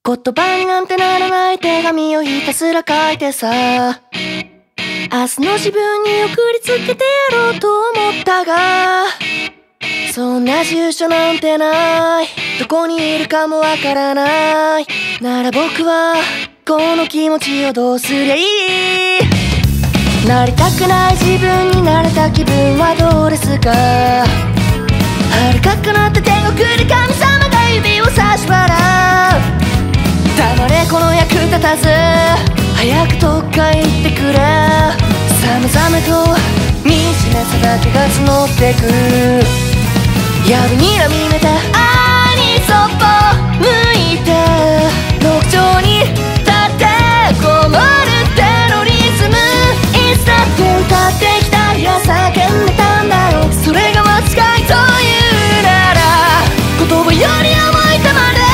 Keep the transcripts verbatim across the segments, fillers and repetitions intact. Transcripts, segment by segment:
言葉になんてならない手紙をひたすら書いてさ、明日の自分に送りつけてやろうと思ったが、そんな住所なんてない、どこにいるかもわからない。なら僕はこの気持ちをどうすりゃいい。なりたくない自分になれた気分はどうですか。遥か彼方天国で神様が指を差し笑う。黙れこの役立たず、早くどっか行ってくれ。さめざめと惨めさだけが募ってく。夜にらみめて愛にそっぽ向いて、六丁に立ってこもるテロリズム。いつだって歌ってきた、いや叫んでたんだよ。それが間違いというなら、言葉より重い玉で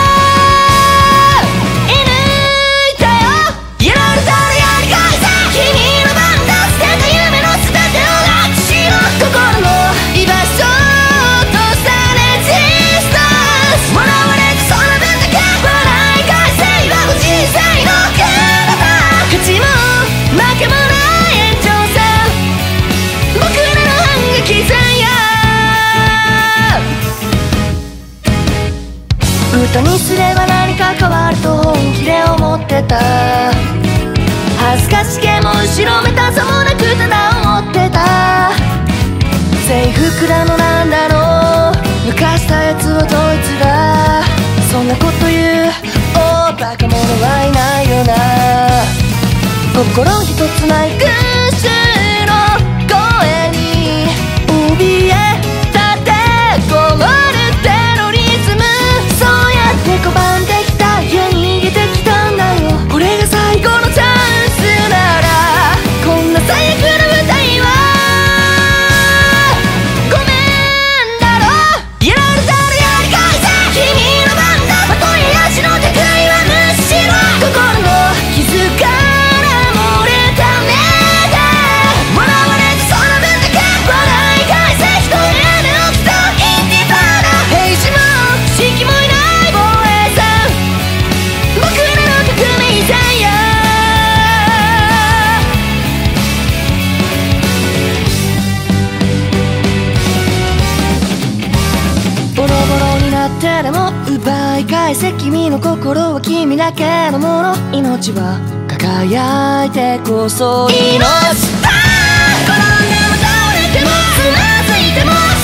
歌にすれば何か変わると本気で思ってた。恥ずかしげも後ろめたさもなくただ思ってた。制服だのなんだろう、抜かしたやつはどいつだ。そんなこと言うおバカ者はいないよな。心一つない群衆の声に怯えたってこもるテロリズム。そうやって拒んできた、いや逃げてきたんだよ。これが最後のチャンスなら、こんな最悪な舞台はごめんだろ。やられたらやり返せ、君の番だ。まとい足の手食いはむしろ心の傷から漏れた目で笑われてその分だけ笑い返せ。人への起きたインティファーナ、平時も式もいない防衛さん、僕らの革命戦や。ボロボロになってでも奪い返せ、君の心は君だけのもの。命は輝いてこそ命だ。転んでも倒れてもつまずいても